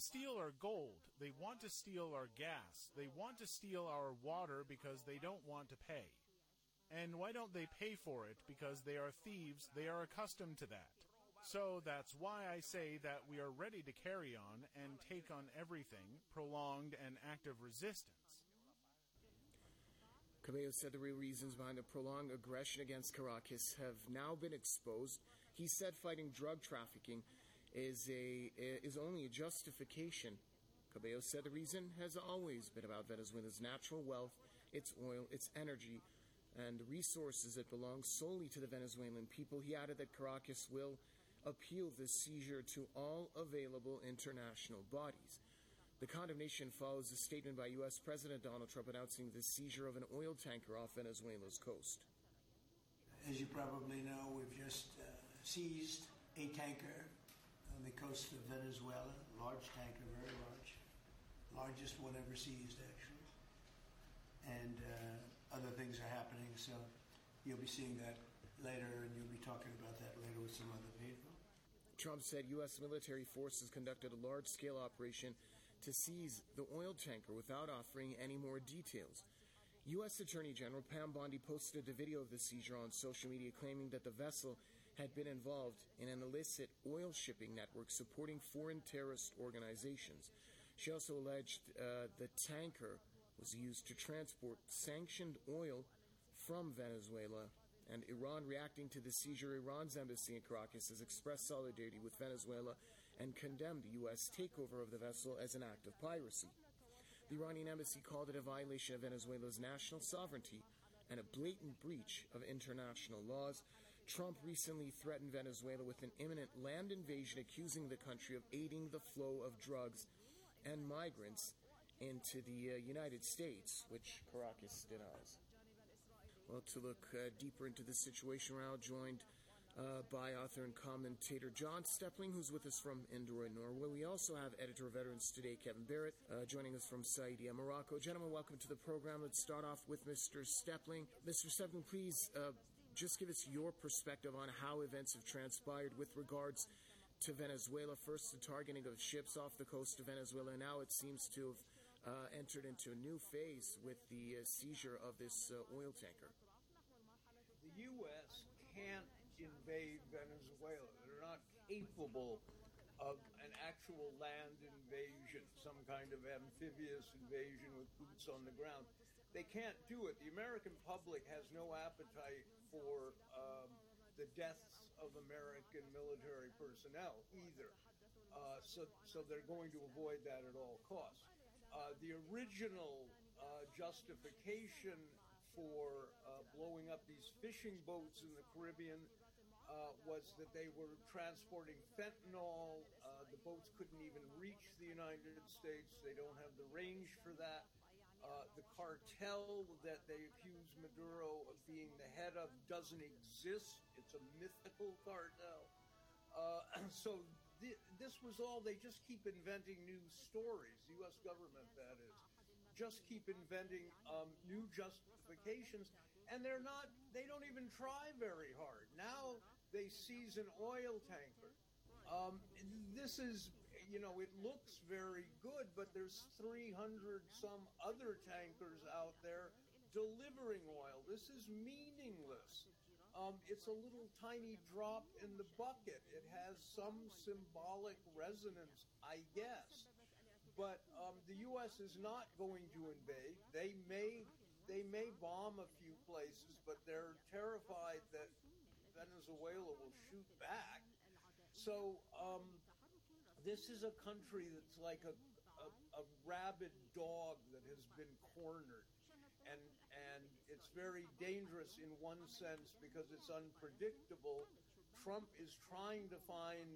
steal our gold. They want to steal our gas. They want to steal our water because they don't want to pay. And why don't they pay for it? Because they are thieves. They are accustomed to that. So that's why I say that we are ready to carry on and take on everything, prolonged and active resistance. Cabello said the real reasons behind the prolonged aggression against Caracas have now been exposed. He said fighting drug trafficking is only a justification. Cabello said the reason has always been about Venezuela's natural wealth, its oil, its energy, and resources that belong solely to the Venezuelan people. He added that Caracas will appeal this seizure to all available international bodies. The condemnation follows a statement by U.S. President Donald Trump announcing the seizure of an oil tanker off Venezuela's coast. As you probably know, we've just seized a tanker on the coast of Venezuela, large tanker, very large, largest one ever seized, actually. And other things are happening, so you'll be seeing that later, and you'll be talking about that later with some other people. Trump said U.S. military forces conducted a large-scale operation to seize the oil tanker without offering any more details. U.S. Attorney General Pam Bondi posted a video of the seizure on social media claiming that the vessel had been involved in an illicit oil shipping network supporting foreign terrorist organizations. She also alleged the tanker was used to transport sanctioned oil from Venezuela. And Iran, reacting to the seizure, Iran's embassy in Caracas has expressed solidarity with Venezuela and condemned the U.S. takeover of the vessel as an act of piracy. The Iranian embassy called it a violation of Venezuela's national sovereignty and a blatant breach of international laws. Trump recently threatened Venezuela with an imminent land invasion, accusing the country of aiding the flow of drugs and migrants into the United States, which Caracas denies. Well, to look deeper into the situation, we're now joined by author and commentator John Stepling, who's with us from Indore, Norway. We also have editor of Veterans Today, Kevin Barrett, joining us from Saidia, Morocco. Gentlemen, welcome to the program. Let's start off with Mr. Stepling. Mr. Stepling, please just give us your perspective on how events have transpired with regards to Venezuela. First, the targeting of ships off the coast of Venezuela. Now it seems to have entered into a new phase with the seizure of this oil tanker. The U.S. can't invade Venezuela. They're not capable of an actual land invasion, some kind of amphibious invasion with boots on the ground. They can't do it. The American public has no appetite for the deaths of American military personnel either. So they're going to avoid that at all costs. The original justification for blowing up these fishing boats in the Caribbean was that they were transporting fentanyl. The boats couldn't even reach the United States. They don't have the range for that. The cartel that they accuse Maduro of being the head of doesn't exist. It's a mythical cartel. So this was all, they just keep inventing new stories, the U.S. government, that is. Just keep inventing new justifications, and they don't even try very hard. Now they seize an oil tanker. This is, it looks very good, but there's 300 some other tankers out there delivering oil. This is meaningless. It's a little tiny drop in the bucket. It has some symbolic resonance, I guess. But the U.S. is not going to invade. They may bomb a few places, but they're terrified that Venezuela will shoot back. So this is a country that's like a rabid dog that has been cornered. And it's very dangerous in one sense because it's unpredictable. Trump is trying to find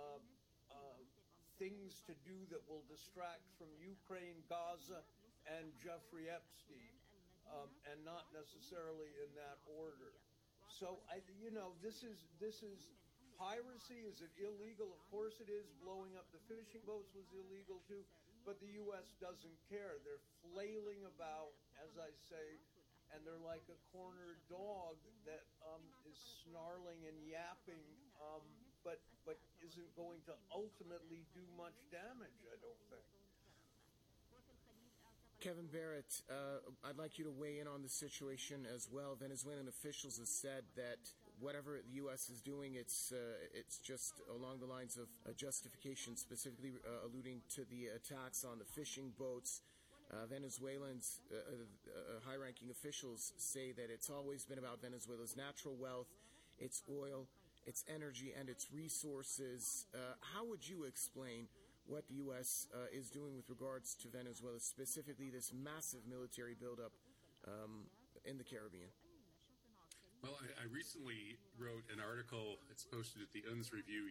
things to do that will distract from Ukraine, Gaza, and Jeffrey Epstein, and not necessarily in that order. So, this is piracy. Is it illegal? Of course it is. Blowing up the fishing boats was illegal too. But the U.S. doesn't care. They're flailing about, as I say, and they're like a cornered dog that is snarling and yapping, but isn't going to ultimately do much damage, I don't Kevin Barrett, I'd like you to weigh in on the situation as well. Venezuelan officials have said that whatever the U.S. is doing, it's just along the lines of justification, specifically alluding to the attacks on the fishing boats. Venezuelans, high-ranking officials say that it's always been about Venezuela's natural wealth, its oil, its energy, and its resources. How would you explain what the U.S. Is doing with regards to Venezuela, specifically this massive military buildup in the Caribbean? Well, I recently wrote an article that's posted at the UNZ Review,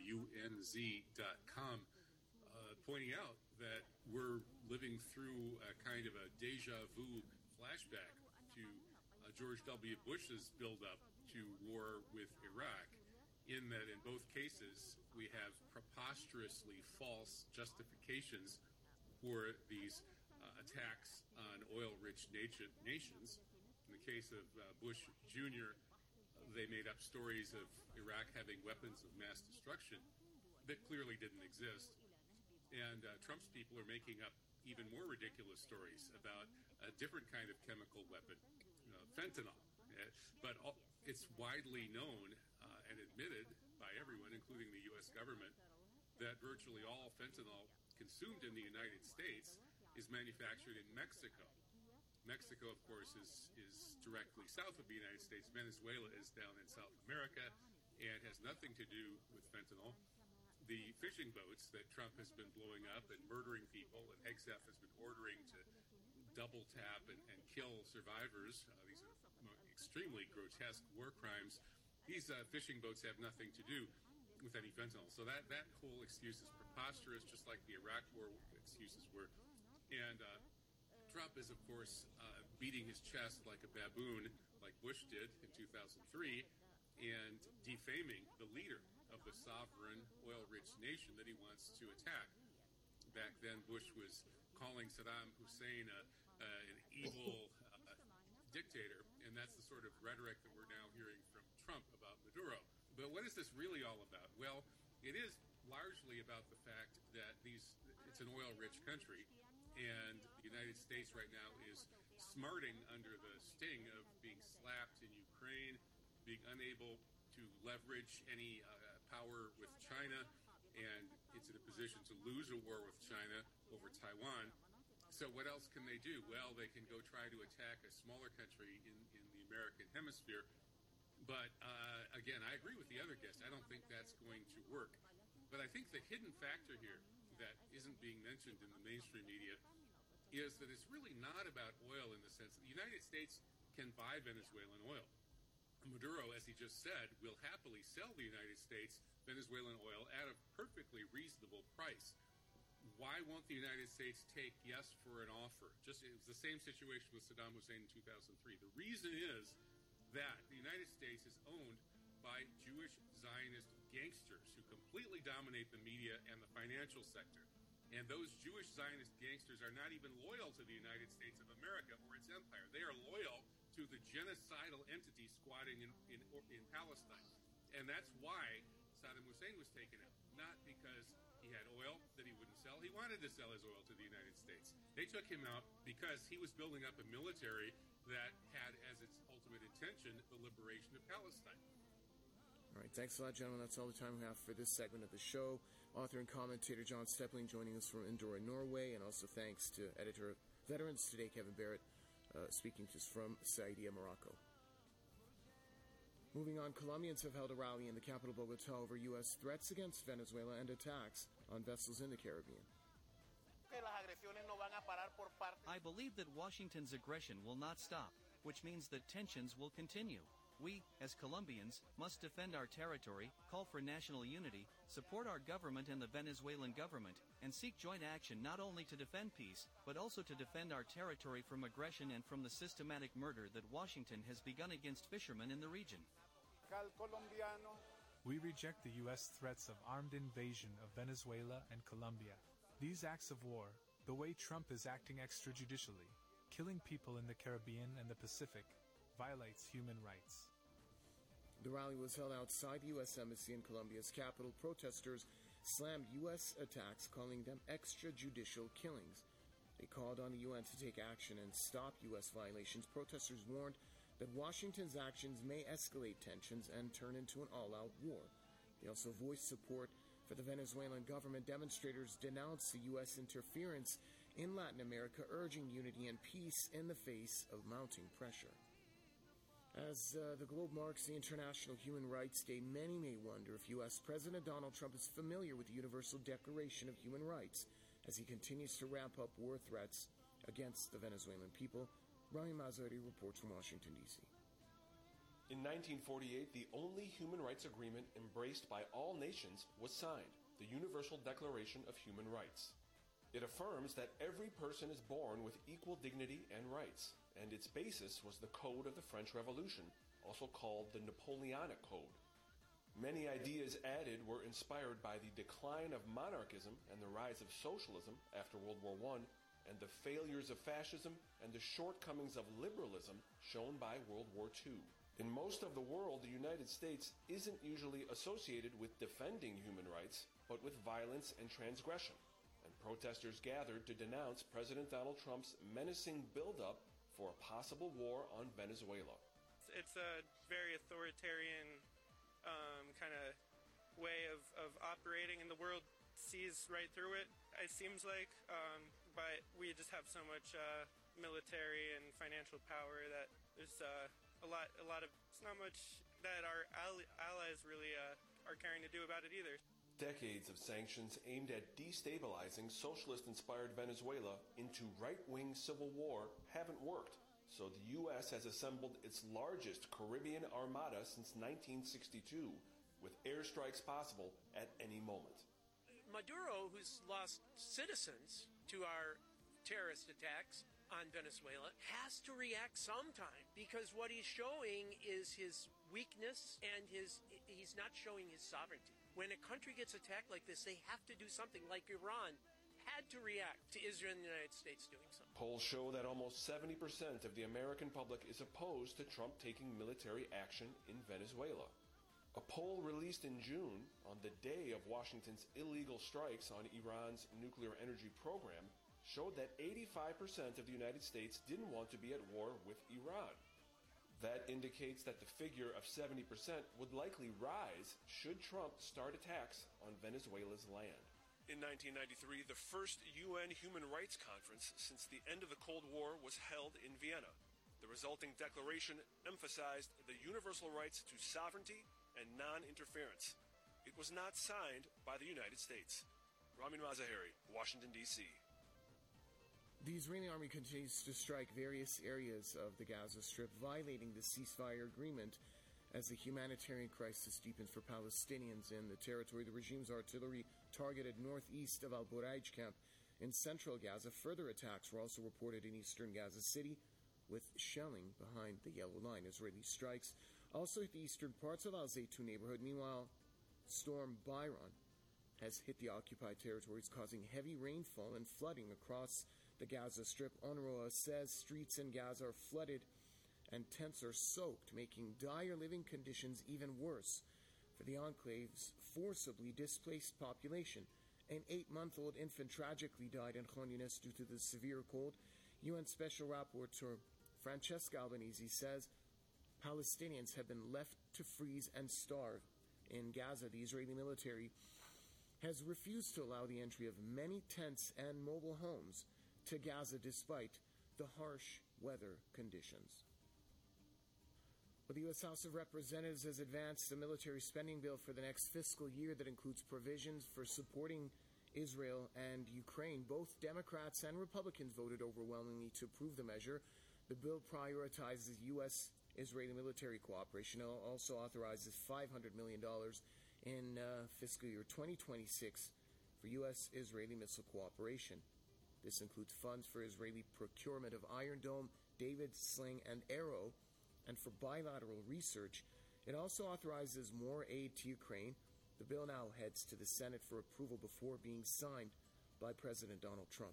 UNZ.com, pointing out that we're living through a kind of a deja vu flashback to George W. Bush's buildup to war with Iraq, in that in both cases we have preposterously false justifications for these attacks on oil-rich nations. In the case of Bush Jr., they made up stories of Iraq having weapons of mass destruction that clearly didn't exist. And Trump's people are making up even more ridiculous stories about a different kind of chemical weapon, fentanyl. But it's widely known and admitted by everyone, including the U.S. government, that virtually all fentanyl consumed in the United States is manufactured in Mexico. Mexico, of course, is directly south of the United States. Venezuela is down in South America and has nothing to do with fentanyl. The fishing boats that Trump has been blowing up and murdering people, and Hegseth has been ordering to double tap and kill survivors, these are extremely grotesque war crimes. These fishing boats have nothing to do with any fentanyl. So that whole excuse is preposterous, just like the Iraq war excuses were. And Trump is, of course, beating his chest like a baboon, like Bush did in 2003, and defaming the leader of the sovereign, oil-rich nation that he wants to attack. Back then, Bush was calling Saddam Hussein an evil dictator, and that's the sort of rhetoric that we're now hearing from Trump about Maduro. But what is this really all about? Well, it is largely about the fact that it's an oil-rich country, and the United States right now is smarting under the sting of being slapped in Ukraine, being unable to leverage any power with China, and it's in a position to lose a war with China over Taiwan. So what else can they do? Well, they can go try to attack a smaller country in the American hemisphere. But again, I agree with the other guest. I don't think that's going to work. But I think the hidden factor here that isn't being mentioned in the mainstream media is that it's really not about oil, in the sense that the United States can buy Venezuelan oil. Maduro, as he just said, will happily sell the United States Venezuelan oil at a perfectly reasonable price. Why won't the United States take yes for an offer? It was the same situation with Saddam Hussein in 2003. The reason is that the United States is owned by Jewish Zionist gangsters who completely dominate the media and the financial sector. And those Jewish Zionist gangsters are not even loyal to the United States of America or its empire. They are loyal to the genocidal entity squatting in Palestine. And that's why Saddam Hussein was taken out, not because he had oil that he wouldn't sell. He wanted to sell his oil to the United States. They took him out because he was building up a military that had as its ultimate intention the liberation of Palestine. All right, thanks a lot, gentlemen. That's all the time we have for this segment of the show. Author and commentator John Stepling joining us from Indora, Norway, and also thanks to editor of Veterans Today, Kevin Barrett, speaking to us from Saidia, Morocco. Moving on, Colombians have held a rally in the capital Bogota over U.S. threats against Venezuela and attacks on vessels in the Caribbean. I believe that Washington's aggression will not stop, which means that tensions will continue. We, as Colombians, must defend our territory, call for national unity, support our government and the Venezuelan government, and seek joint action not only to defend peace, but also to defend our territory from aggression and from the systematic murder that Washington has begun against fishermen in the region. We reject the U.S. threats of armed invasion of Venezuela and Colombia. These acts of war, the way Trump is acting extrajudicially, killing people in the Caribbean and the Pacific, violates human rights. The rally was held outside the U.S. Embassy in Colombia's capital. Protesters slammed U.S. attacks, calling them extrajudicial killings. They called on the UN to take action and stop U.S. violations. Protesters warned that Washington's actions may escalate tensions and turn into an all-out war. They also voiced support for the Venezuelan government. Demonstrators denounced the U.S. interference in Latin America, urging unity and peace in the face of mounting pressure. As the globe marks the International Human Rights Day, many may wonder if U.S. President Donald Trump is familiar with the Universal Declaration of Human Rights as he continues to ramp up war threats against the Venezuelan people. Rami Mazari reports from Washington, D.C. In 1948, the only human rights agreement embraced by all nations was signed, the Universal Declaration of Human Rights. It affirms that every person is born with equal dignity and rights, and its basis was the Code of the French Revolution, also called the Napoleonic Code. Many ideas added were inspired by the decline of monarchism and the rise of socialism after World War I, and the failures of fascism and the shortcomings of liberalism shown by World War II. In most of the world, the United States isn't usually associated with defending human rights, but with violence and transgression. And protesters gathered to denounce President Donald Trump's menacing buildup for a possible war on Venezuela. It's a very authoritarian kind of way of operating, and the world sees right through it, it seems like. But we just have so much military and financial power that there's a lot of, it's not much that our allies really are caring to do about it either. Decades of sanctions aimed at destabilizing socialist-inspired Venezuela into right-wing civil war haven't worked. So the U.S. has assembled its largest Caribbean armada since 1962, with airstrikes possible at any moment. Maduro, who's lost citizens to our terrorist attacks on Venezuela, has to react sometime, because what he's showing is his weakness and he's not showing his sovereignty. When a country gets attacked like this, they have to do something, like Iran had to react to Israel and the United States doing something. Polls show that almost 70% of the American public is opposed to Trump taking military action in Venezuela. A poll released in June, on the day of Washington's illegal strikes on Iran's nuclear energy program, showed that 85% of the United States didn't want to be at war with Iran. That indicates that the figure of 70% would likely rise should Trump start attacks on Venezuela's land. In 1993, the first UN Human Rights Conference since the end of the Cold War was held in Vienna. The resulting declaration emphasized the universal rights to sovereignty and non-interference. It was not signed by the United States. Ramin Mazaheri, Washington, D.C. The Israeli army continues to strike various areas of the Gaza Strip, violating the ceasefire agreement as the humanitarian crisis deepens for Palestinians in the territory. The regime's artillery targeted northeast of Al-Buraij camp in central Gaza. Further attacks were also reported in eastern Gaza City, with shelling behind the yellow line. Israeli strikes also hit the eastern parts of Al-Zaytun neighborhood. Meanwhile, Storm Byron has hit the occupied territories, causing heavy rainfall and flooding across the Gaza Strip. UNRWA says streets in Gaza are flooded and tents are soaked, making dire living conditions even worse for the enclave's forcibly displaced population. An 8-month-old infant tragically died in Khan Yunis due to the severe cold. UN Special Rapporteur Francesca Albanese says Palestinians have been left to freeze and starve. In Gaza, the Israeli military has refused to allow the entry of many tents and mobile homes to Gaza despite the harsh weather conditions. Well, the U.S. House of Representatives has advanced a military spending bill for the next fiscal year that includes provisions for supporting Israel and Ukraine. Both Democrats and Republicans voted overwhelmingly to approve the measure. The bill prioritizes U.S.-Israeli military cooperation. It also authorizes $500 million in fiscal year 2026 for U.S.-Israeli missile cooperation. This includes funds for Israeli procurement of Iron Dome, David's Sling, and Arrow, and for bilateral research. It also authorizes more aid to Ukraine. The bill now heads to the Senate for approval before being signed by President Donald Trump.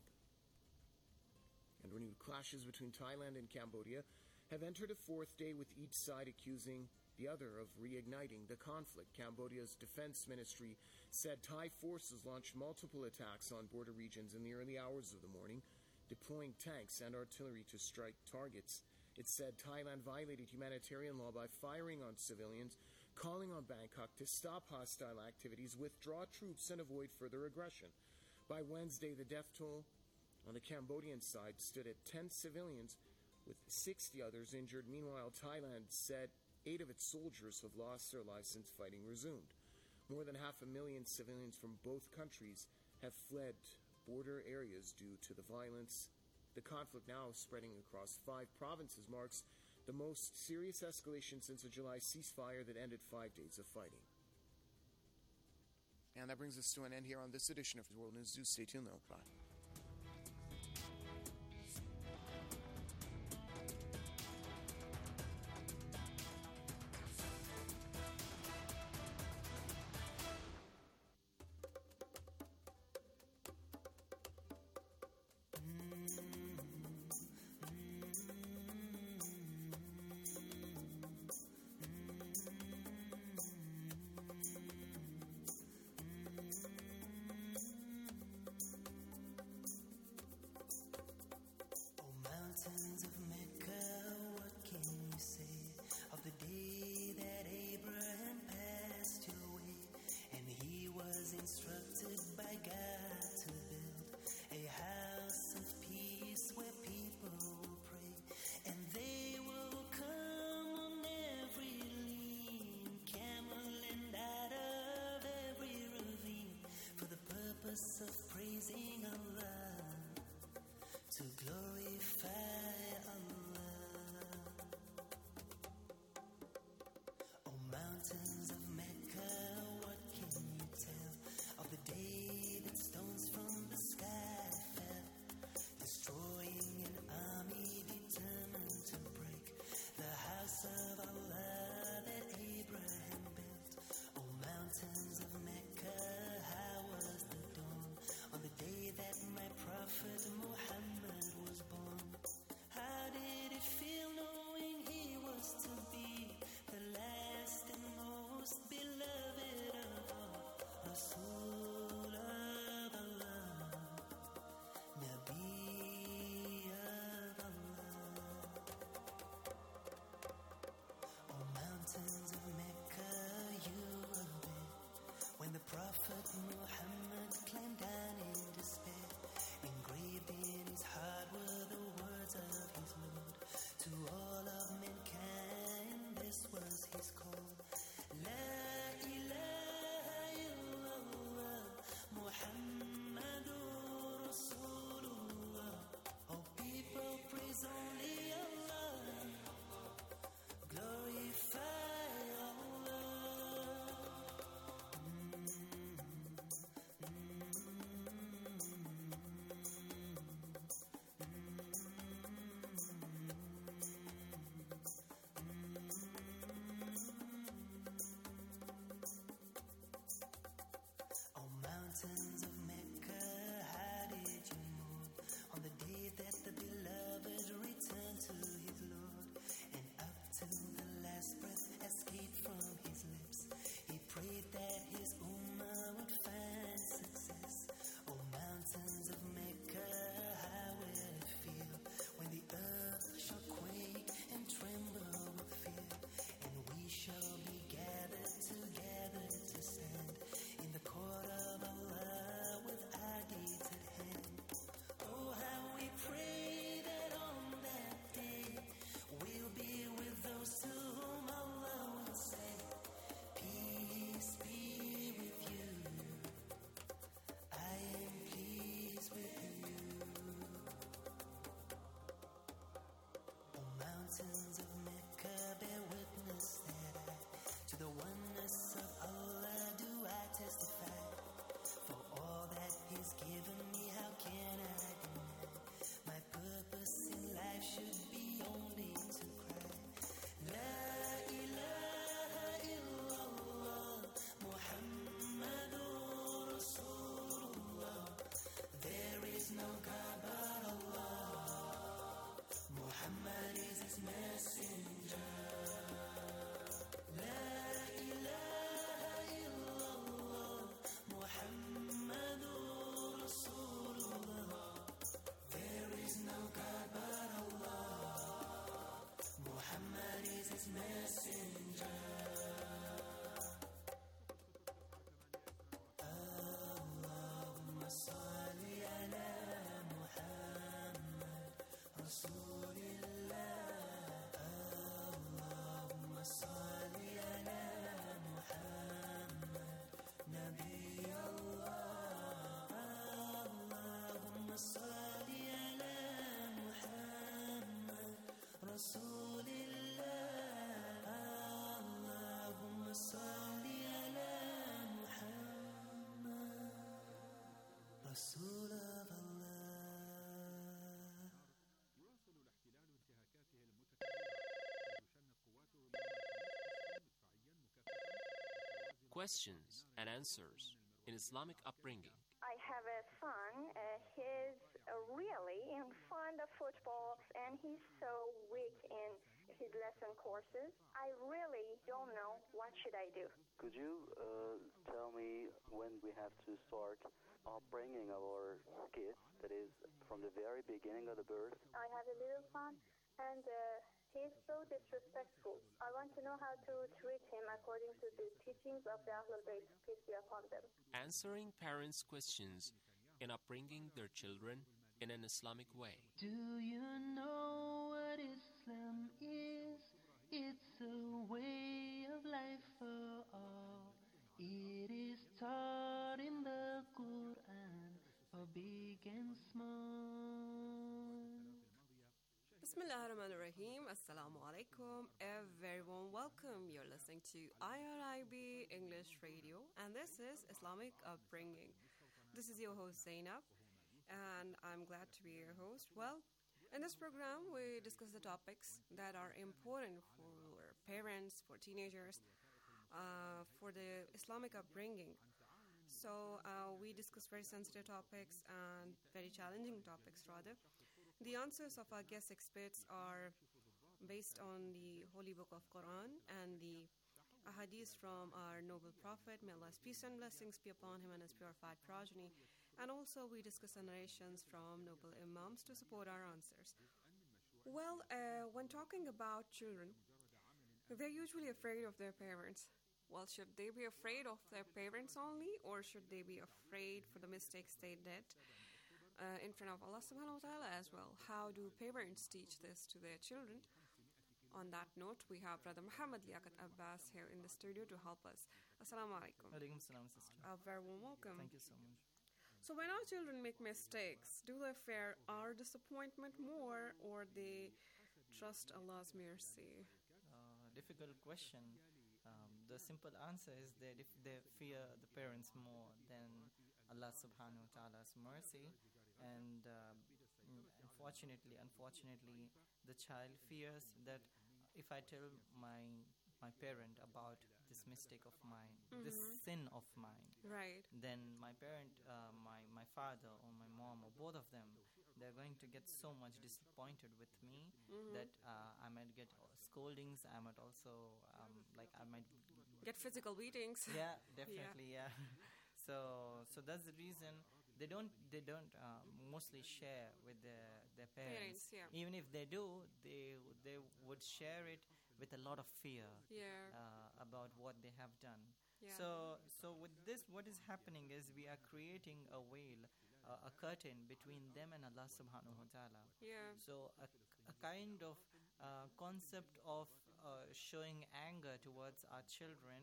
And renewed clashes between Thailand and Cambodia have entered a fourth day, with each side accusing the other of reigniting the conflict. Cambodia's defense ministry said Thai forces launched multiple attacks on border regions in the early hours of the morning. deploying tanks and artillery to strike targets. It said Thailand violated humanitarian law by firing on civilians, calling on Bangkok to stop hostile activities, withdraw troops, and avoid further aggression. By Wednesday, the death toll on the Cambodian side stood at 10 civilians, with 60 others injured. Meanwhile, Thailand said 8 of its soldiers have lost their lives since fighting resumed. More than 500,000 civilians from both countries have fled border areas due to the violence. The conflict, now spreading across 5 provinces, marks the most serious escalation since a July ceasefire that ended 5 days of fighting. And that brings us to an end here on this edition of World News. Do stay tuned, though. Bye. رسول الله اللهم صل على محمد رسول الله. Questions and answers in Islamic upbringing. I have a son. He's really in fond of football, and he's so weak in his lesson courses. I really don't know what should I do. Could you tell me when we have to start upbringing our kids? That is, from the very beginning of the birth. I have a little son, and he's so disrespectful. I want to know how to treat him according to the teachings of the Ahlul Bayt, peace be upon them. Answering parents' questions in upbringing their children in an Islamic way. Do you know what Islam is? It's a way of life for all. It is taught in the Quran for big and small. Bismillah ar-Rahman ar-Rahim. Assalamu alaikum. A very warm welcome. You're listening to IRIB English Radio, and this is Islamic Upbringing. This is your host Zainab, and I'm glad to be your host. Well, in this program, we discuss the topics that are important for parents, for teenagers, for the Islamic upbringing. So we discuss very sensitive topics and very challenging topics, rather. The answers of our guest experts are based on the Holy Book of Quran and the ahadith from our noble Prophet, may Allah's peace and blessings be upon him and his purified progeny. And also we discuss the narrations from noble imams to support our answers. Well, when talking about children, they're usually afraid of their parents. Well, should they be afraid of their parents only, or should they be afraid for the mistakes they did in front of Allah subhanahu wa ta'ala as well? How do parents teach this to their children? On that note, we have Brother Muhammad Liaquat Abbas here in the studio to help us. Assalamu alaikum. Alaikum salam, sister. A very warm welcome. Thank you so much. So when our children make mistakes, do they fear our disappointment more, or they trust Allah's mercy? Difficult question. The simple answer is that if they fear the parents more than Allah subhanahu wa ta'ala's mercy, and unfortunately, the child fears that if I tell my parent about this mistake of mine, this sin of mine, right, then my parent, my father or my mom or both of them, they're going to get so much disappointed with me that I might get scoldings. I might also I might get physical beatings. Yeah, definitely. Yeah. So that's the reason they don't mostly share with their parents. Yeah. Even if they do, they would share it with a lot of fear. Yeah. About what they have done. Yeah. So with this, what is happening is we are creating a veil, a curtain between them and Allah subhanahu wa ta'ala. Yeah. So a kind of concept of showing anger towards our children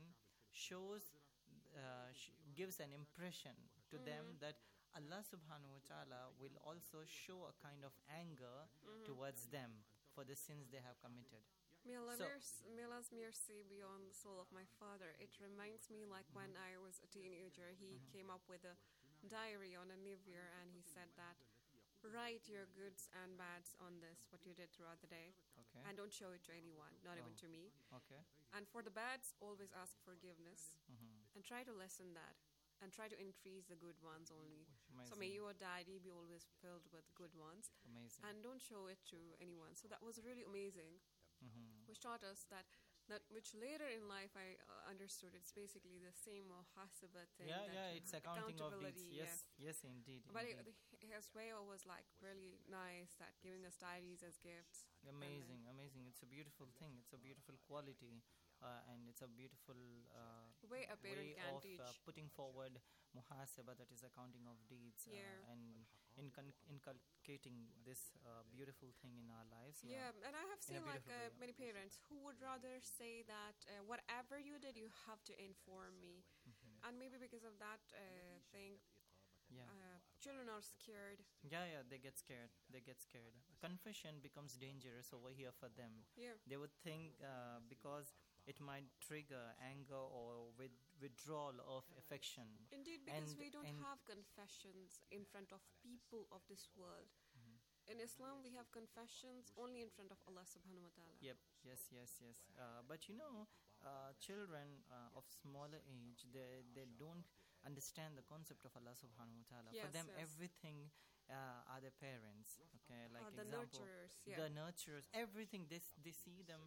gives an impression to them that Allah subhanahu wa ta'ala will also show a kind of anger towards them for the sins they have committed. May Allah's mercy be on the soul of my father. It reminds me like when I was a teenager, he came up with a diary on a New Year, and he said that write your goods and bads on this, what you did throughout the day, and don't show it to anyone, not even to me. Okay. And for the bads, always ask forgiveness and try to lessen that and try to increase the good ones only. Amazing. So may your diary be always filled with good ones. Amazing. And don't show it to anyone. So that was really amazing. Which taught us that which later in life I understood it's basically the same muhasabah thing. It's accounting of deeds. Yes, indeed. But indeed. His way was like really nice, that giving us diaries as gifts. Amazing. It's a beautiful thing. It's a beautiful quality, and it's a beautiful way a parent can of teach. Putting forward muhasabah, that is accounting of deeds, and inculcating this beautiful thing in our lives. Yeah, and I have seen many parents who would rather say that whatever you did, you have to inform me. And maybe because of that thing, children are scared. Yeah, they get scared. Confession becomes dangerous over here for them. Yeah. They would think because it might trigger anger or withdrawal of affection. Indeed, because we don't have confessions in front of people of this world. In Islam, we have confessions only in front of Allah subhanahu wa ta'ala. Yep, yes. But children of smaller age, they don't understand the concept of Allah subhanahu wa ta'ala. For them, everything are their parents. Okay, like the example, nurturers. the nurturers, everything. They see them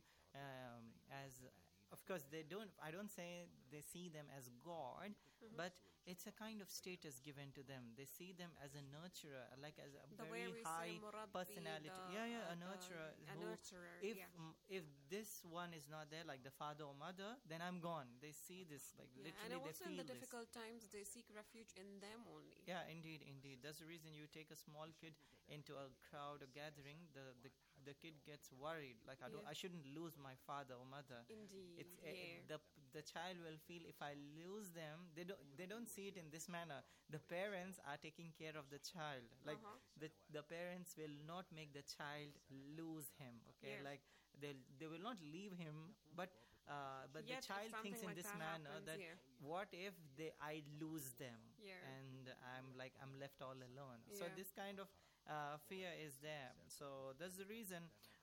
as. Of course, they don't. I don't say they see them as God, but it's a kind of status given to them. They see them as a nurturer, like as a very high personality. A nurturer. A nurturer. If this one is not there, like the father or mother, then I'm gone. They see this, like literally, and also they feel in the this. difficult times, they seek refuge in them only. Yeah, indeed. That's the reason you take a small kid into a crowd or gathering. The kid gets worried, like I shouldn't lose my father or mother. Indeed, the child will feel if I lose them, they don't see it in this manner. The parents are taking care of the child, like the parents will not make the child lose him. Okay, like they will not leave him, but the child thinks in this manner that what if I lose them and I'm left all alone. So this kind of fear is there. So that's the reason.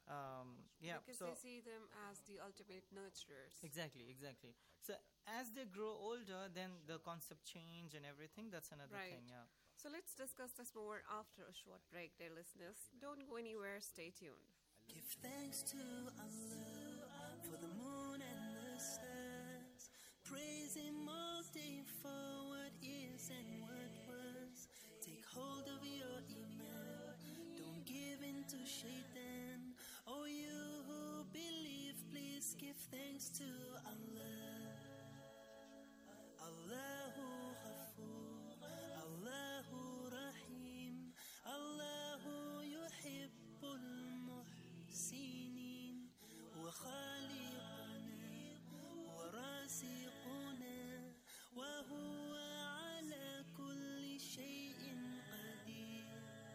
Because they see them as the ultimate nurturers. Exactly. So as they grow older, then the concept change and everything. That's another thing. Yeah. So let's discuss this more after a short break, dear listeners. Don't go anywhere. Stay tuned. Give thanks to Allah for the moon and the stars. Praise Him all day for what is and what was. Take hold of your iman. Don't give in to shaitan. Oh, you who believe, please give thanks to Allah. Allahu Ghafoor, Allahu Rahim, Allahu Yuhibbul Muhsinin, wa Khaliquna, wa Raziquna, wa huwa ala kulli shay'in qadir.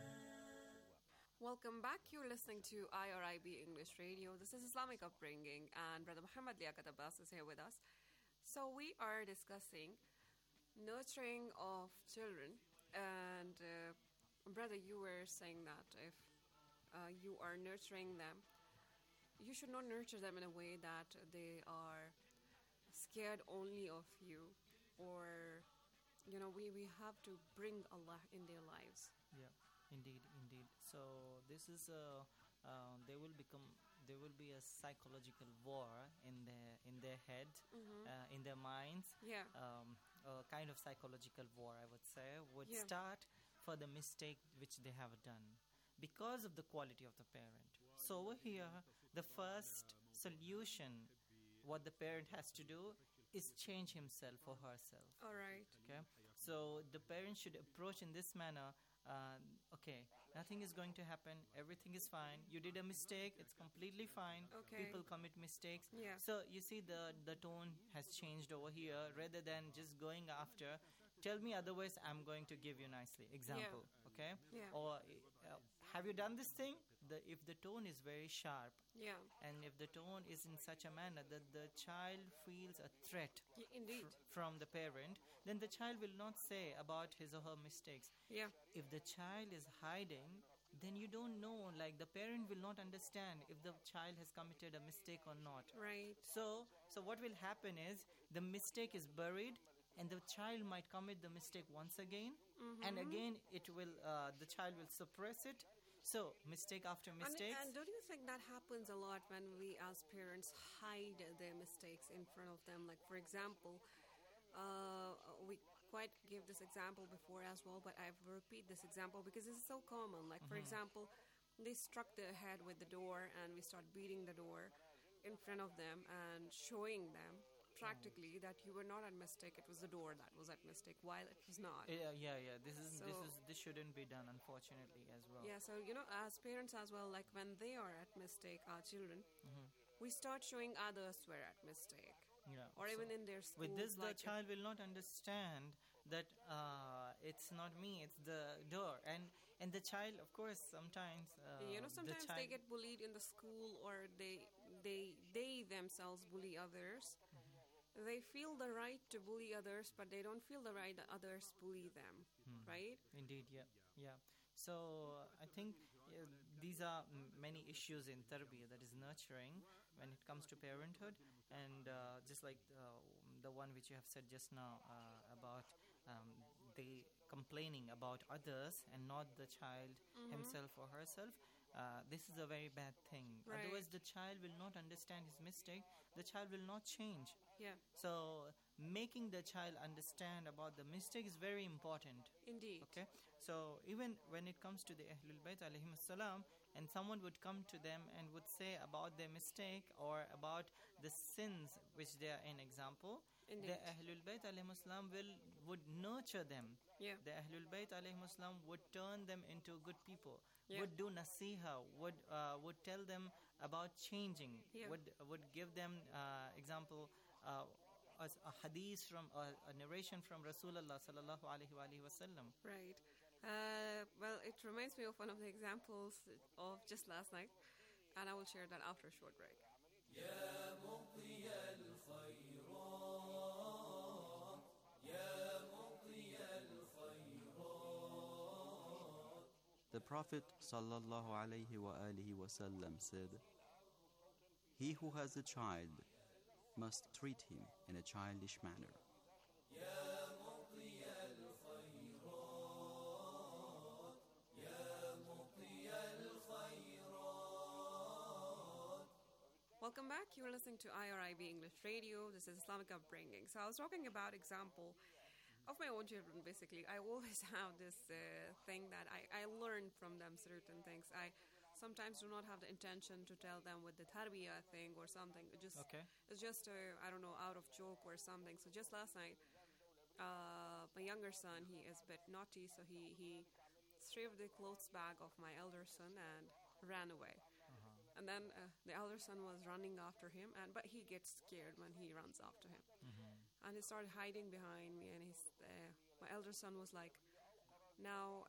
Welcome back. You're listening to IRIB English Radio. This is Islamic Upbringing, and Brother Muhammad Liaquat Abbas is here with us. So we are discussing nurturing of children, and Brother, you were saying that if you are nurturing them, you should not nurture them in a way that they are scared only of you, or we have to bring Allah in their lives. Yeah. Indeed. So this is there will be a psychological war in their head, in their minds. Yeah. A kind of psychological war, I would say, would start for the mistake which they have done because of the quality of the parent. So over here, the first solution, what the parent has to do is change himself or herself. All right. Okay. So the parent should approach in this manner. Okay, nothing is going to happen. Everything is fine. You did a mistake. It's completely fine. Okay. People commit mistakes. Yeah. So you see the tone has changed over here. Rather than just going after, tell me otherwise, I'm going to give you nicely. Example. Yeah. Okay. Yeah. Or have you done this thing? If the tone is very sharp. Yeah. And if the tone is in such a manner that the child feels a threat from the parent, then the child will not say about his or her mistakes. Yeah. If the child is hiding, then you don't know, like the parent will not understand if the child has committed a mistake or not. Right. So what will happen is the mistake is buried and the child might commit the mistake once again, and again it will the child will suppress it. So, mistake after mistake. And don't you think that happens a lot when we as parents hide their mistakes in front of them? Like, for example, we quite gave this example before as well, but I will repeat this example because this is so common. Like, for example, they struck their head with the door and we start beating the door in front of them and showing them practically that you were not at mistake, it was the door that was at mistake, while it was not. Yeah. This shouldn't be done, unfortunately, as well. Yeah, so as parents as well, like when they are at mistake, our children, we start showing others were at mistake. Yeah. Or even in their schools. With this, the child will not understand that it's not me, it's the door. And the child, of course, sometimes sometimes the they get bullied in the school, or they themselves bully others. They feel the right to bully others, but they don't feel the right that others bully them, right? Indeed, yeah. So I think these are many issues in tarbiyah, that is nurturing, when it comes to parenthood. And just like the one which you have said just now about they complaining about others and not the child himself or herself, this is a very bad thing. Right. Otherwise the child will not understand his mistake, the child will not change. Yeah. So making the child understand about the mistake is very important. Indeed. Okay. So even when it comes to the Ahlul Bayt alayhimus salam, and someone would come to them and would say about their mistake or about the sins which they are in, example, Indeed. the Ahlul Bayt alayhimus salam would nurture them. Yeah. The Ahlul Bayt alayhimus salam would turn them into good people. Yeah. Would do nasiha, would tell them about changing, Yeah. would give them example, as a hadith from a narration from Rasulullah sallallahu alaihi wasallam. Right. Well, it reminds me of one of the examples of just last night, and I will share that after a short break. The Prophet sallallahu alaihi wasallam said, "He who has a child must treat him in a childish manner." Welcome back. You're listening to IRIB English Radio. This is Islamic Upbringing. So I was talking about example of my own children, basically. I always have this thing that I learn from them certain things. I sometimes do not have the intention to tell them with the tarbiyah thing or something. It's just I don't know, out of joke or something. So just last night, my younger son, he is a bit naughty, so he stripped the clothes bag of my elder son and ran away. And then the elder son was running after him, but he gets scared when he runs after him. And he started hiding behind me, and my elder son was like, now,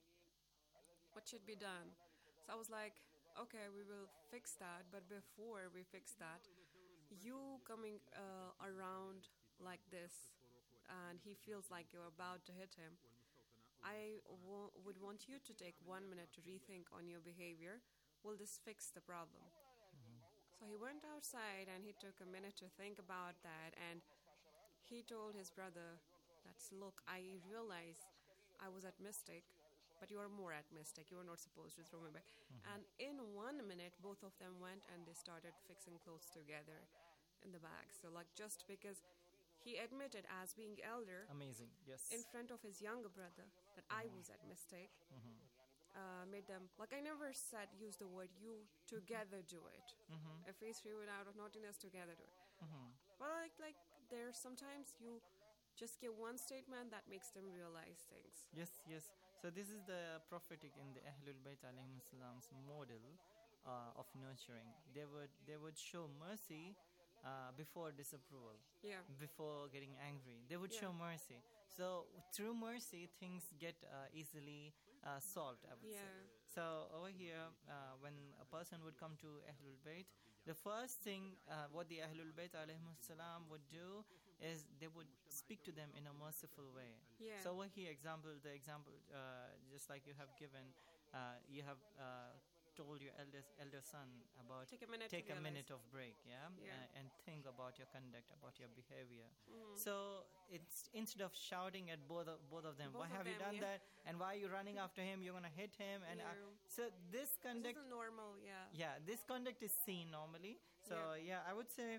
what should be done? So I was like, okay, we will fix that, but before we fix that, you coming around like this, and he feels like you're about to hit him, I would want you to take 1 minute to rethink on your behavior. Will this fix the problem? So he went outside and he took a minute to think about that, and he told his brother that, look, I realize I was at mistake, but you are more at mistake. You are not supposed to throw me back. And in 1 minute, both of them went and they started fixing clothes together in the bag. So like, just because he admitted as being elder, amazing, yes, in front of his younger brother that I was at mistake, made them, like, I never said use the word you, together do it. If we threw it out of naughtiness, together do it. But like there's sometimes you just give one statement that makes them realize things. Yes. So this is the prophetic in the Ahlul Bayt alayhim salam's model of nurturing. They would show mercy before disapproval, before getting angry. They would show mercy. So through mercy, things get easily solved, I would say. So over here, when a person would come to Ahlul Bayt, the first thing what the Ahlul Bayt alayhim salam would do is they would speak to them in a merciful way. So over here, the example just like you have given, you have told your elder son about take a minute of break, and think about your conduct, about your behavior. So it's instead of shouting at both of them, why have you done that, and why are you running after him, you're gonna hit him, and so this conduct, this is normal, this conduct is seen normally. So I would say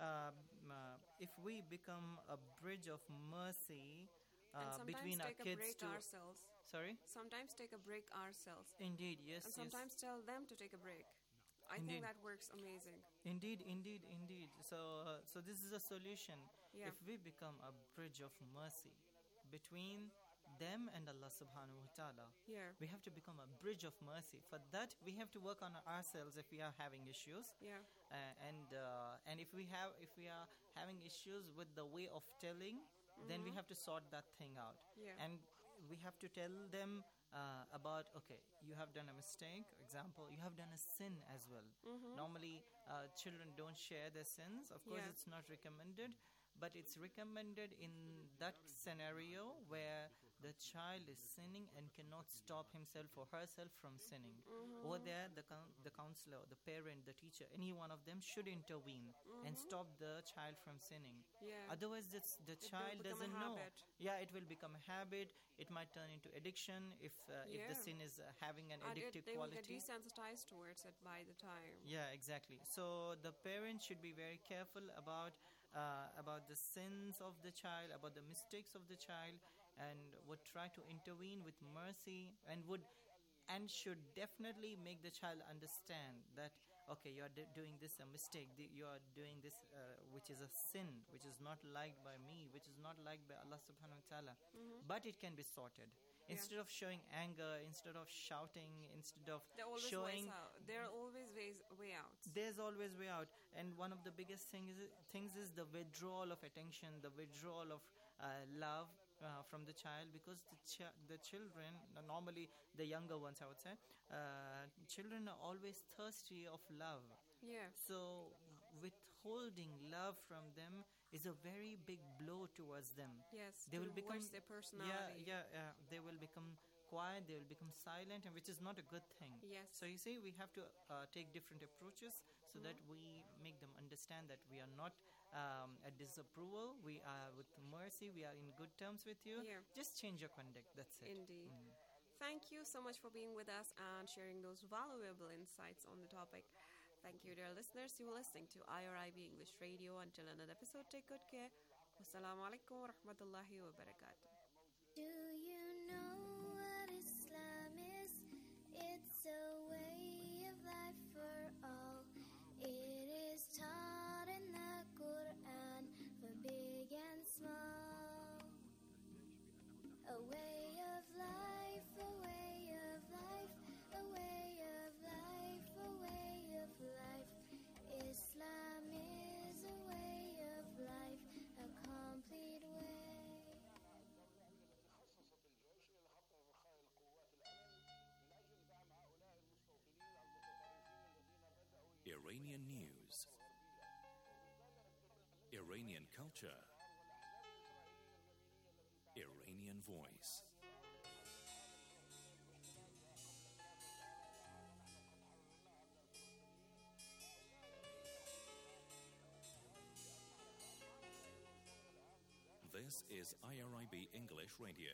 if we become a bridge of mercy between our kids to ourselves. Sorry? Sometimes take a break ourselves. Indeed, yes. And sometimes tell them to take a break. I think that works amazing. Indeed. So this is a solution. If we become a bridge of mercy between them and Allah subhanahu wa ta'ala, we have to become a bridge of mercy. For that, we have to work on ourselves if we are having issues. And if we are having issues with the way of telling, then we have to sort that thing out. Yeah. And we have to tell them about, okay, you have done a mistake. Example, you have done a sin as well. Normally, children don't share their sins. Of course, Yeah. it's not recommended, but it's recommended in that scenario where the child is sinning and cannot stop himself or herself from sinning. Over there, the counselor, the parent, the teacher, any one of them should intervene and stop the child from sinning. Yeah. Otherwise, the It will child become a doesn't know. habit. Yeah, it will become a habit. It might turn into addiction if Yeah. the sin is having an And addictive they will get quality. desensitized towards it by the time. Yeah, exactly. So the parents should be very careful about the sins of the child, about the mistakes of the child, and would try to intervene with mercy, and should definitely make the child understand that, okay, you are doing this a mistake, you are doing this which is a sin, which is not liked by me, which is not liked by Allah subhanahu wa ta'ala, but it can be sorted. Instead of showing anger, instead of shouting, instead of There are always showing, ways out. There are always way out. there's always way out. And one of the biggest things is the withdrawal of attention, the withdrawal of love from the child, because the children, normally the younger ones, I would say, children are always thirsty of love. Yeah. So withholding love from them is a very big blow towards them. Yes. They to will become voice their personality. they will become quiet, they will become silent, and which is not a good thing. Yes. So you see, we have to take different approaches so that we make them understand that we are not a disapproval, we are with mercy, we are in good terms with you. Yeah. Just change your conduct, that's it. Indeed. Thank you so much for being with us and sharing those valuable insights on the topic. Thank you, dear listeners. You were listening to IRIB English Radio. Until another episode, take good care. Wassalamu alaikum wa rahmatullahi wa barakatuh. Do you know what Islam is? It's a way of life for all. It is taught in the Quran for big and small. A way of life, a way of life, a way of life, a way of life. Islam is a way of life, a complete way. Iranian news, Iranian culture, Iranian voice. This is IRIB English Radio.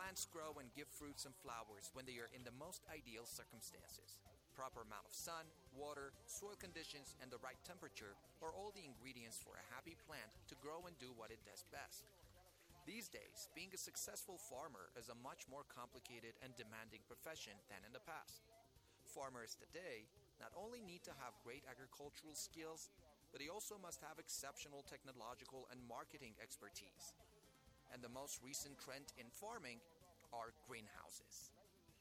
Plants grow and give fruits and flowers when they are in the most ideal circumstances. Proper amount of sun, water, soil conditions, and the right temperature are all the ingredients for a happy plant to grow and do what it does best. These days, being a successful farmer is a much more complicated and demanding profession than in the past. Farmers today not only need to have great agricultural skills, but they also must have exceptional technological and marketing expertise. And the most recent trend in farming are greenhouses.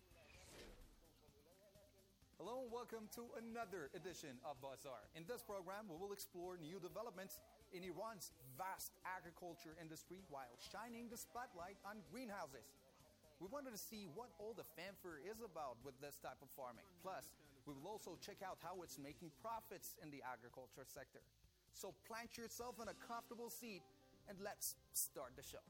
Hello and welcome to another edition of Bazaar. In this program, we will explore new developments in Iran's vast agriculture industry while shining the spotlight on greenhouses. We wanted to see what all the fanfare is about with this type of farming. Plus, we will also check out how it's making profits in the agriculture sector. So plant yourself in a comfortable seat and let's start the show.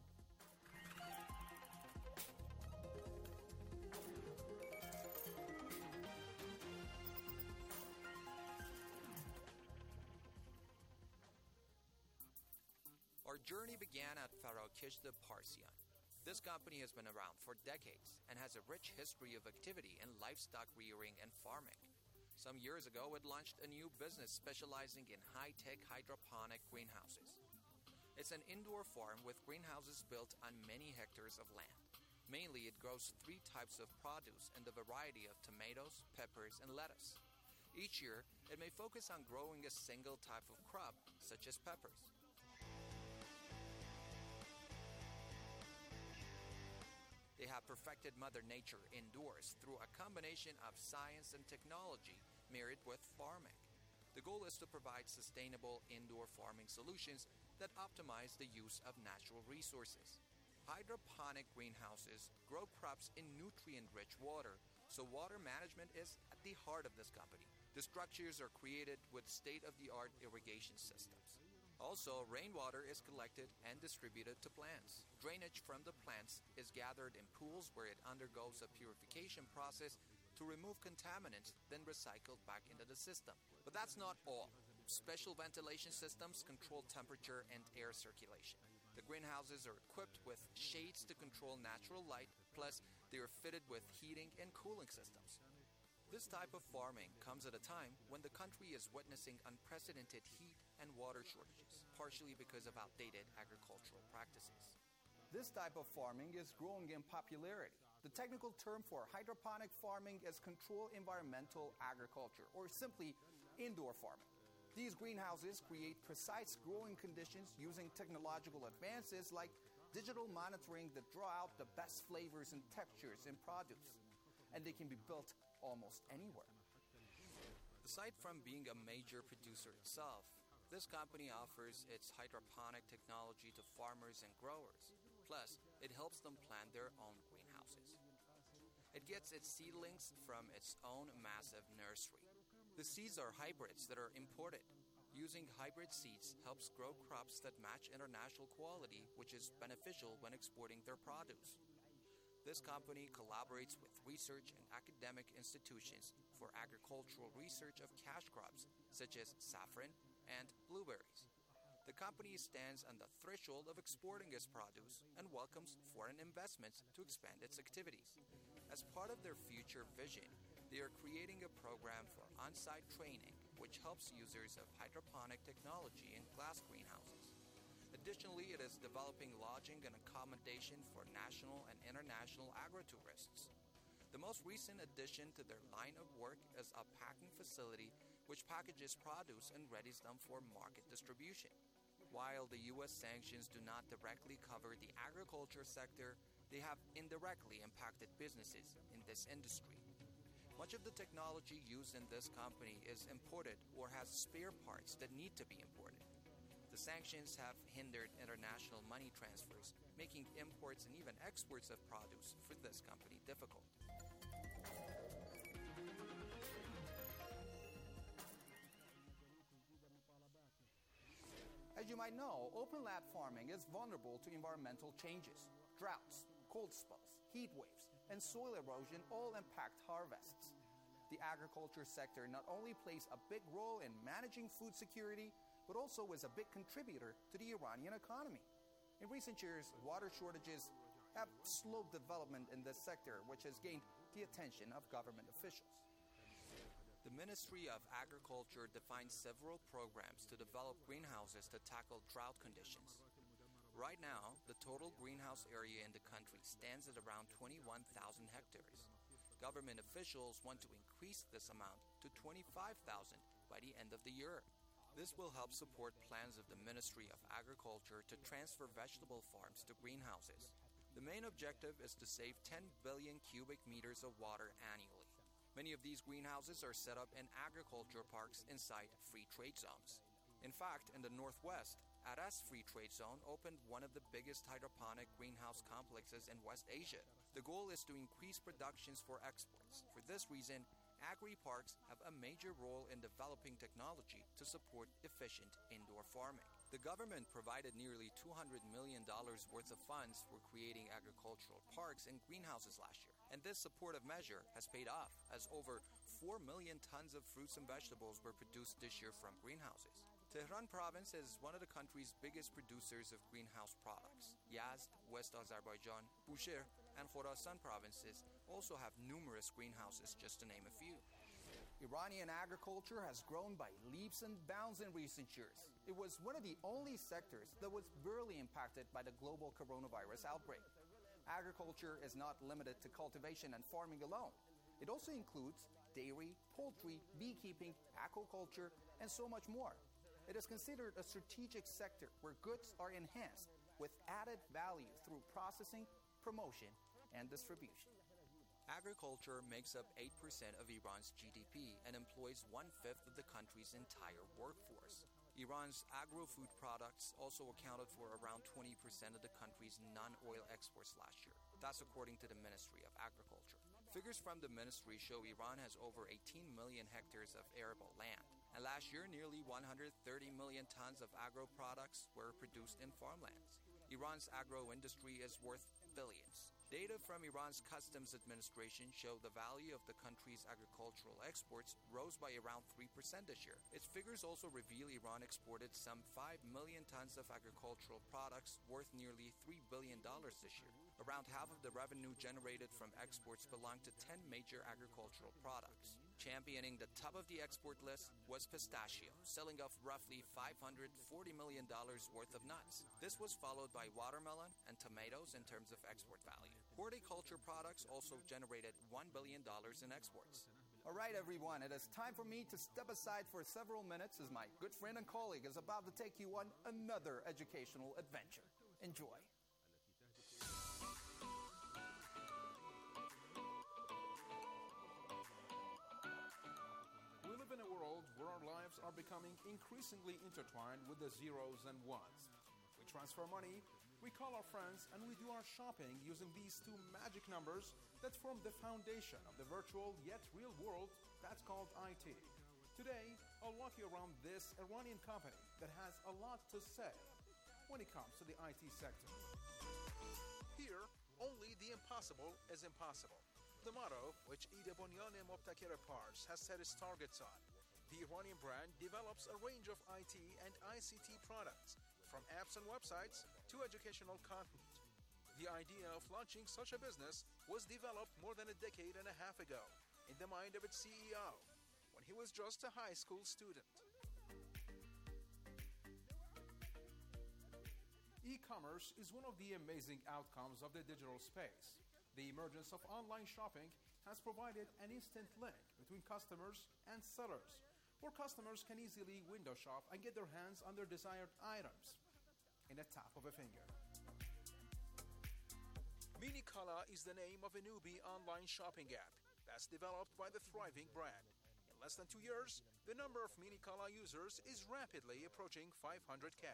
Our journey began at Farokishta Parsian. This company has been around for decades and has a rich history of activity in livestock rearing and farming. Some years ago, it launched a new business specializing in high-tech hydroponic greenhouses. It's an indoor farm with greenhouses built on many hectares of land. Mainly, it grows 3 types of produce and a variety of tomatoes, peppers, and lettuce. Each year, it may focus on growing a single type of crop, such as peppers. They have perfected Mother Nature indoors through a combination of science and technology married with farming. The goal is to provide sustainable indoor farming solutions that optimize the use of natural resources. Hydroponic greenhouses grow crops in nutrient-rich water, so water management is at the heart of this company. The structures are created with state-of-the-art irrigation systems. Also, rainwater is collected and distributed to plants. Drainage from the plants is gathered in pools where it undergoes a purification process to remove contaminants, then recycled back into the system. But that's not all. Special ventilation systems control temperature and air circulation. The greenhouses are equipped with shades to control natural light, plus they are fitted with heating and cooling systems. This type of farming comes at a time when the country is witnessing unprecedented heat and water shortages, partially because of outdated agricultural practices. This type of farming is growing in popularity. The technical term for hydroponic farming is controlled environmental agriculture, or simply indoor farming. These greenhouses create precise growing conditions using technological advances like digital monitoring that draw out the best flavors and textures in produce. And they can be built almost anywhere. Aside from being a major producer itself, this company offers its hydroponic technology to farmers and growers. Plus, it helps them plant their own greenhouses. It gets its seedlings from its own massive nursery. The seeds are hybrids that are imported. Using hybrid seeds helps grow crops that match international quality, which is beneficial when exporting their produce. This company collaborates with research and academic institutions for agricultural research of cash crops, such as saffron and blueberries. The company stands on the threshold of exporting its produce and welcomes foreign investments to expand its activities. As part of their future vision, they are creating a program for on-site training, which helps users of hydroponic technology in glass greenhouses. Additionally, it is developing lodging and accommodation for national and international agrotourists. The most recent addition to their line of work is a packing facility which packages produce and readies them for market distribution. While the U.S. sanctions do not directly cover the agriculture sector, they have indirectly impacted businesses in this industry. Much of the technology used in this company is imported or has spare parts that need to be imported. The sanctions have hindered international money transfers, making imports and even exports of produce for this company difficult. As you might know, open lab farming is vulnerable to environmental changes. Droughts, cold spells, heat waves, and soil erosion all impact harvests. The agriculture sector not only plays a big role in managing food security, but also is a big contributor to the Iranian economy. In recent years, water shortages have slowed development in this sector, which has gained the attention of government officials. The Ministry of Agriculture defines several programs to develop greenhouses to tackle drought conditions. Right now, the total greenhouse area in the country stands at around 21,000 hectares. Government officials want to increase this amount to 25,000 by the end of the year. This will help support plans of the Ministry of Agriculture to transfer vegetable farms to greenhouses. The main objective is to save 10 billion cubic meters of water annually. Many of these greenhouses are set up in agriculture parks inside free trade zones. In fact, in the Northwest, Aras Free Trade Zone opened one of the biggest hydroponic greenhouse complexes in West Asia. The goal is to increase productions for exports. For this reason, agri-parks have a major role in developing technology to support efficient indoor farming. The government provided nearly $200 million worth of funds for creating agricultural parks and greenhouses last year. And this supportive measure has paid off, as over 4 million tons of fruits and vegetables were produced this year from greenhouses. Tehran province is one of the country's biggest producers of greenhouse products. Yazd, West Azerbaijan, Bushehr, and Khorasan provinces also have numerous greenhouses, just to name a few. Iranian agriculture has grown by leaps and bounds in recent years. It was one of the only sectors that was barely impacted by the global coronavirus outbreak. Agriculture is not limited to cultivation and farming alone. It also includes dairy, poultry, beekeeping, aquaculture, and so much more. It is considered a strategic sector where goods are enhanced with added value through processing, promotion, and distribution. Agriculture makes up 8% of Iran's GDP and employs 1/5 of the country's entire workforce. Iran's agro-food products also accounted for around 20% of the country's non-oil exports last year. That's according to the Ministry of Agriculture. Figures from the ministry show Iran has over 18 million hectares of arable land. And last year, nearly 130 million tons of agro products were produced in farmlands. Iran's agro industry is worth billions. Data from Iran's Customs Administration show the value of the country's agricultural exports rose by around 3% this year. Its figures also reveal Iran exported some 5 million tons of agricultural products worth nearly $3 billion this year. Around half of the revenue generated from exports belonged to 10 major agricultural products. Championing the top of the export list was pistachio, selling off roughly $540 million worth of nuts. This was followed by watermelon and tomatoes in terms of export value. Horticulture products also generated $1 billion in exports. All right, everyone, it is time for me to step aside for several minutes as my good friend and colleague is about to take you on another educational adventure. Enjoy. We live in a world where our lives are becoming increasingly intertwined with the zeros and ones. We transfer money, we call our friends, and we do our shopping using these two magic numbers that form the foundation of the virtual yet real world that's called IT. Today, I'll walk you around this Iranian company that has a lot to say when it comes to the IT sector. Here, only the impossible is impossible. The motto, which Ide Bonyan Mobtaker Pars has set its targets on. The Iranian brand develops a range of IT and ICT products, from apps and websites to educational content. The idea of launching such a business was developed more than a decade and a half ago in the mind of its CEO, when he was just a high school student. E-commerce is one of the amazing outcomes of the digital space. The emergence of online shopping has provided an instant link between customers and sellers, where customers can easily window shop and get their hands on their desired items in a tap of a finger. Minikala is the name of a newbie online shopping app that's developed by the thriving brand. In less than 2 years, the number of Minikala users is rapidly approaching 500K.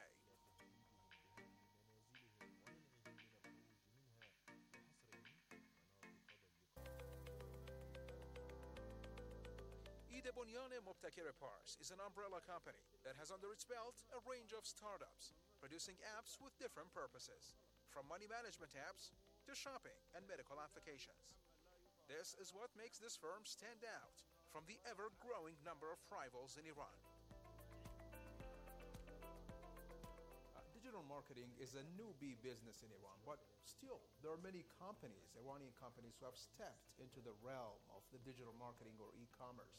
Ide Bonyan Mobtaker Pars is an umbrella company that has under its belt a range of startups, producing apps with different purposes, from money management apps to shopping and medical applications. This is what makes this firm stand out from the ever-growing number of rivals in Iran. Digital digital marketing is a newbie business in Iran, but still, there are many companies, Iranian companies, who have stepped into the realm of the digital marketing or e-commerce.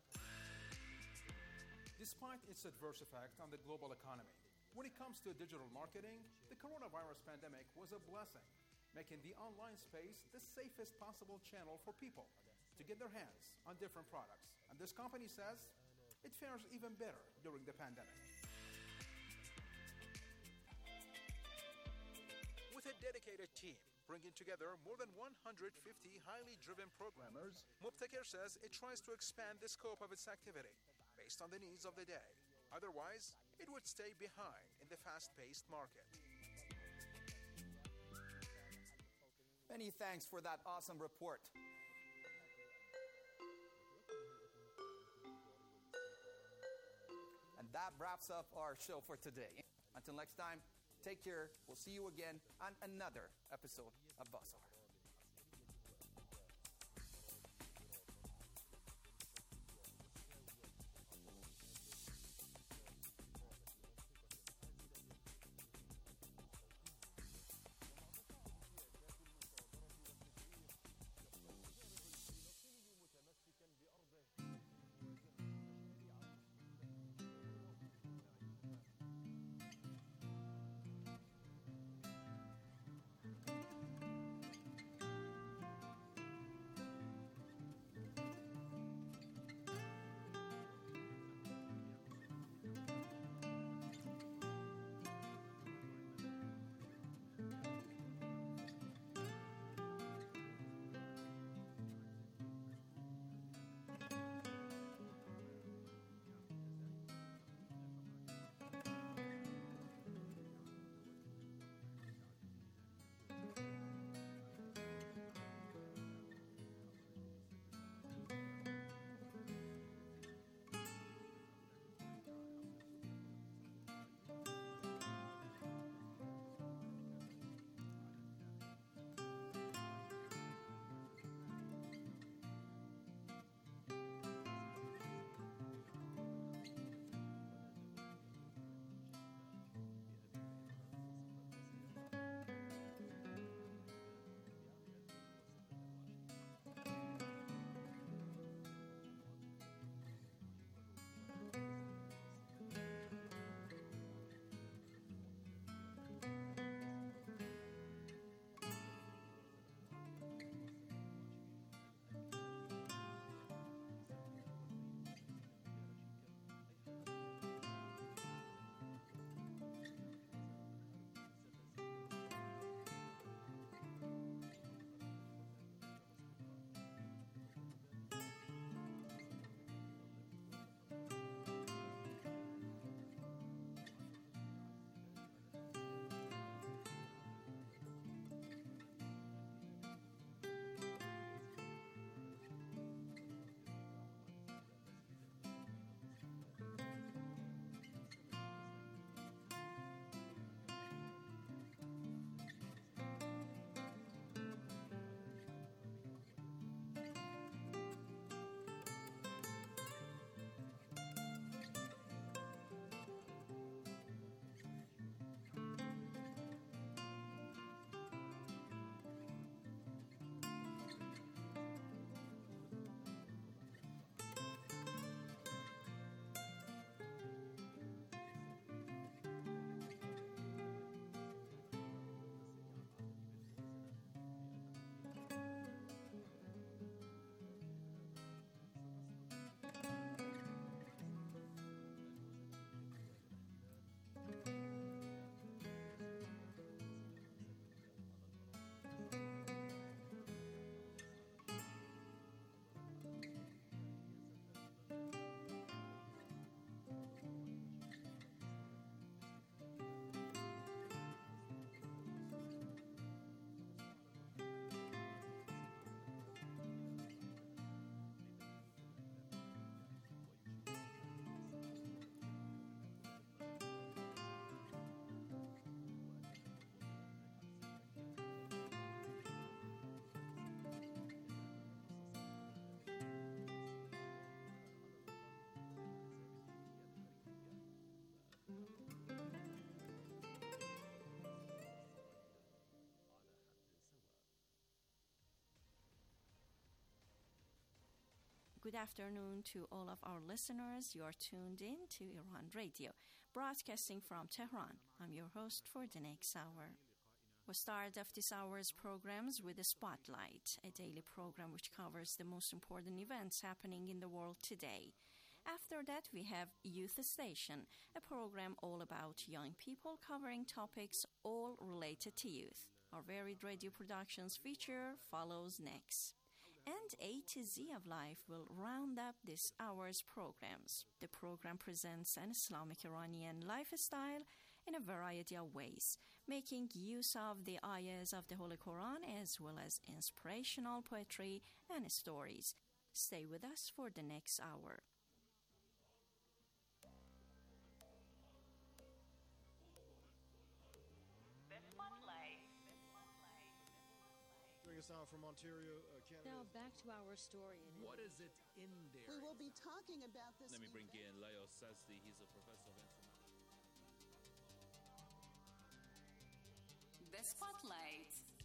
Despite its adverse effect on the global economy, when it comes to digital marketing, the coronavirus pandemic was a blessing, making the online space the safest possible channel for people to get their hands on different products. And this company says it fares even better during the pandemic. With a dedicated team bringing together more than 150 highly driven programmers, Mubtaker says it tries to expand the scope of its activity based on the needs of the day. Otherwise, it would stay behind in the fast-paced market. Many thanks for that awesome report. And that wraps up our show for today. Until next time, take care. We'll see you again on another episode of Bazaar. Good afternoon to all of our listeners. You are tuned in to Iran Radio, broadcasting from Tehran. I'm your host for the next hour. We'll start off this hour's programs with a Spotlight, a daily program which covers the most important events happening in the world today. After that, we have Youth Station, a program all about young people covering topics all related to youth. Our varied radio productions feature follows next. And A to Z of Life will round up this hour's programs. The program presents an Islamic Iranian lifestyle in a variety of ways, making use of the ayahs of the Holy Quran as well as inspirational poetry and stories. Stay with us for the next hour. Us out from Ontario, Canada. Now back to our story. What is it in there? We will be talking about this. Let me bring in Leo Sazdi. He's a professor of informatics. The Spotlight.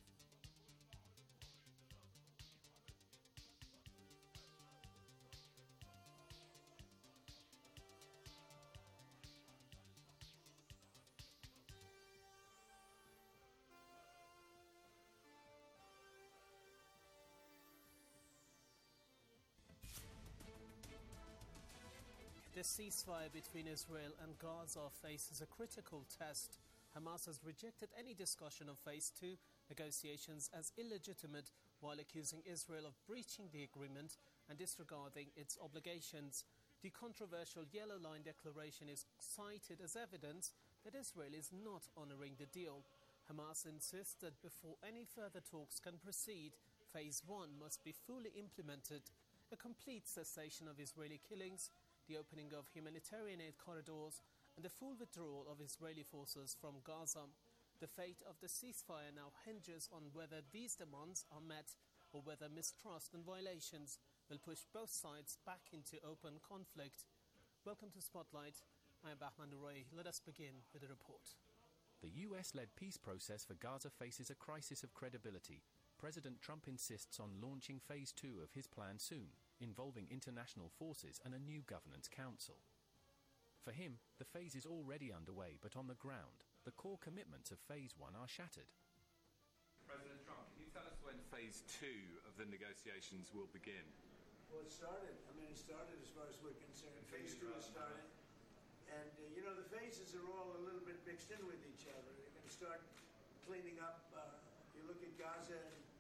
The ceasefire between Israel and Gaza faces a critical test. Hamas has rejected any discussion of Phase 2 negotiations as illegitimate, while accusing Israel of breaching the agreement and disregarding its obligations. The controversial Yellow Line Declaration is cited as evidence that Israel is not honouring the deal. Hamas insists that before any further talks can proceed, Phase 1 must be fully implemented. A complete cessation of Israeli killings, the opening of humanitarian aid corridors, and the full withdrawal of Israeli forces from Gaza. The fate of the ceasefire now hinges on whether these demands are met or whether mistrust and violations will push both sides back into open conflict. Welcome to Spotlight. I am Bahman Nouri. Let us begin with a report. The US-led peace process for Gaza faces a crisis of credibility. President Trump insists on launching Phase 2 of his plan soon, involving international forces and a new governance council. For him, the phase is already underway, but on the ground, the core commitments of Phase 1 are shattered. President Trump, can you tell us when Phase 2 of the negotiations will begin? Well, it started. It started as far as we're concerned. Phase 2 has started. And, the phases are all a little bit mixed in with each other. They're going to start cleaning up. You look at Gaza,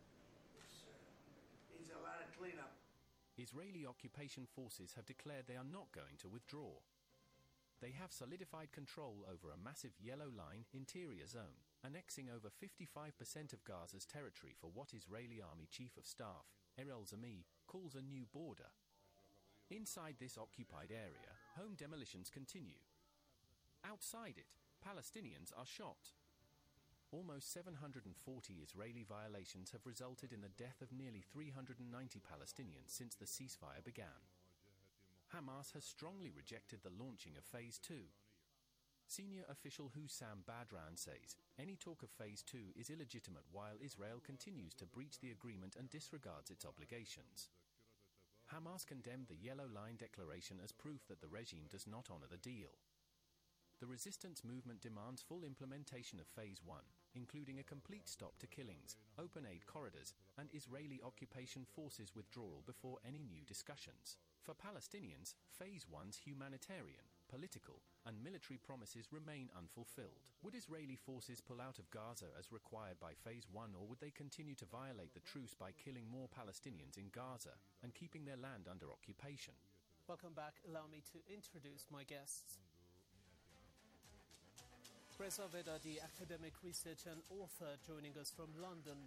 it needs a lot of cleanup. Israeli occupation forces have declared they are not going to withdraw. They have solidified control over a massive Yellow Line interior zone, annexing over 55% of Gaza's territory for what Israeli Army Chief of Staff, Erel Zami, calls a new border. Inside this occupied area, home demolitions continue. Outside it, Palestinians are shot. Almost 740 Israeli violations have resulted in the death of nearly 390 Palestinians since the ceasefire began. Hamas has strongly rejected the launching of Phase 2. Senior official Hussam Badran says any talk of Phase 2 is illegitimate while Israel continues to breach the agreement and disregards its obligations. Hamas condemned the Yellow Line Declaration as proof that the regime does not honor the deal. The resistance movement demands full implementation of Phase 1, including a complete stop to killings, open aid corridors, and Israeli occupation forces withdrawal before any new discussions. For Palestinians, Phase 1's humanitarian, political, and military promises remain unfulfilled. Would Israeli forces pull out of Gaza as required by Phase 1, or would they continue to violate the truce by killing more Palestinians in Gaza and keeping their land under occupation? Welcome back. Allow me to introduce my guests. Reza Vedadi, academic researcher and author, joining us from London.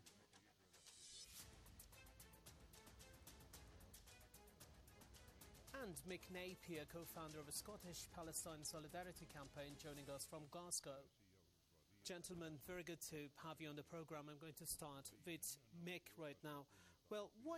And Mick Napier, co-founder of a Scottish Palestine Solidarity Campaign, joining us from Glasgow. Gentlemen, very good to have you on the program. I'm going to start with Mick right now. Well, why